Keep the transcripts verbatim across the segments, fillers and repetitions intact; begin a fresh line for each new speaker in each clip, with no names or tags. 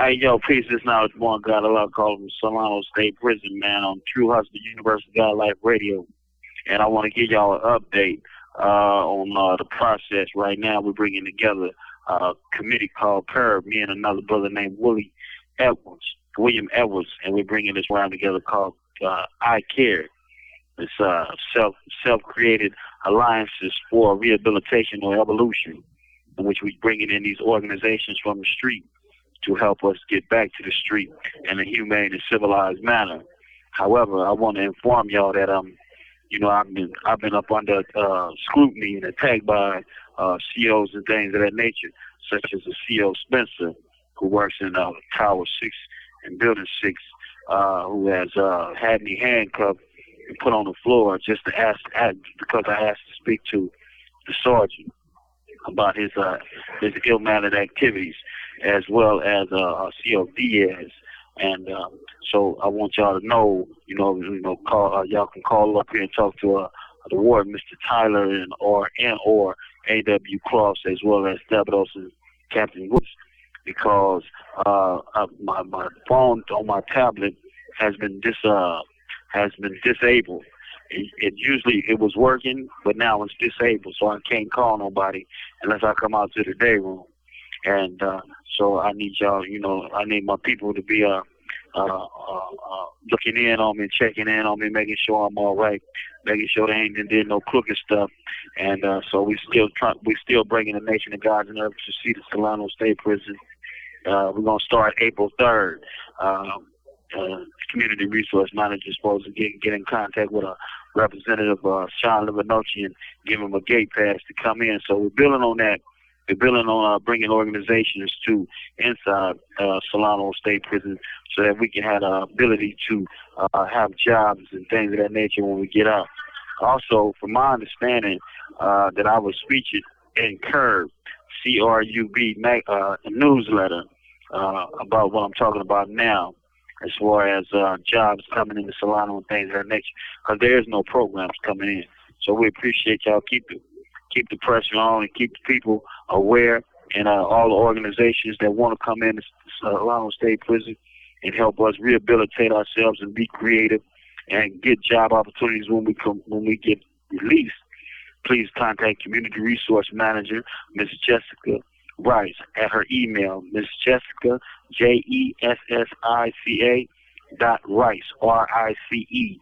Hey, yo, peace. This now is one God. I love calling from Solano State Prison, man, on True Hustle Universal God Life Radio. And I want to give y'all an update uh, on uh, the process. Right now, we're bringing together a committee called Curb, me and another brother named Willie Edwards, William Edwards, and we're bringing this round together called uh, I Care. It's uh, self, self-created alliances for rehabilitation or evolution, in which we're bringing in these organizations from the street to help us get back to the street in a humane and civilized manner. However, I want to inform y'all that um, you know, I've been I've been up under uh, scrutiny and attacked by uh, C Os and things of that nature, such as the C O Spencer, who works in uh, Tower Six and Building Six, uh, who has uh, had me handcuffed and put on the floor just to ask, ask because I asked to speak to the sergeant about his uh, his ill-mannered activities, as well as uh, C O Diaz. And um, so I want y'all to know, you know, you know, call uh, y'all can call up here and talk to uh, the ward, Mister Tyler, and or and or A W Cross, as well as Stavros and Captain Woods, because uh, uh, my my phone on my tablet has been dis uh has been disabled. It, it usually it was working, but now it's disabled, so I can't call nobody unless I come out to the day room. And uh, so I need y'all, you know, I need my people to be uh, uh, uh, uh, looking in on me, checking in on me, making sure I'm all right, making sure they ain't did no crooked stuff. And uh, so we still try, we still bringing the nation of God's and earth to see the Solano State Prison. Uh, we're gonna start April third. Um, uh, community resource manager is supposed to get get in contact with a representative, uh, Sean Livernochi, and give him a gate pass to come in. So we're building on that. We're building on uh, bringing organizations to inside uh, Solano State Prison so that we can have the ability to uh, have jobs and things of that nature when we get out. Also, from my understanding, uh, that I was featured in Curb, C R U B, uh, a newsletter uh, about what I'm talking about now, as far as uh, jobs coming into Solano and things of that nature, because there is no programs coming in. So we appreciate y'all. Keep the keep the pressure on and keep the people aware, and uh, all the organizations that want to come in to Solano State Prison and help us rehabilitate ourselves and be creative and get job opportunities when we come when we get released. Please contact Community Resource Manager Miss Jessica Rice at her email, Miss Jessica J E S S I C A dot Rice R I C E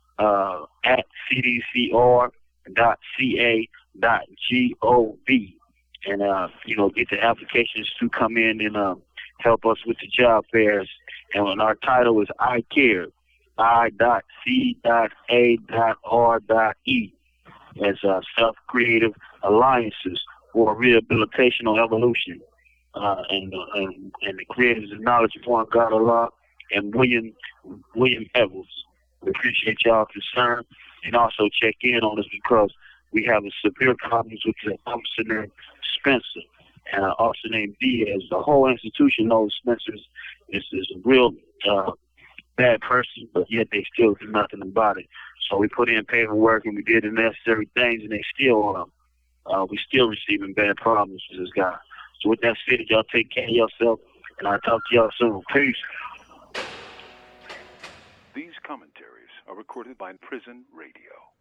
uh, at C D C R dot C A dot G O V, and uh, you know, get the applications to come in and uh, help us with the job fairs. And when our title is I Care, I dot C dot A dot R dot E, as uh, self-creative alliances for rehabilitational evolution. Uh, and, uh, and and the creators of Knowledge of One God Allah and William William Edwards. We appreciate y'all concern, and also check in on us because we have a severe problems with the officer named Spencer and an officer named Diaz. The whole institution knows Spencer is, is a real uh, bad person, but yet they still do nothing about it. So we put in paperwork and we did the necessary things, and they still uh, uh, we still receiving bad problems with this guy. So with that said, y'all take care of yourself, and I'll talk to y'all soon. Peace.
These commentaries are recorded by Prison Radio.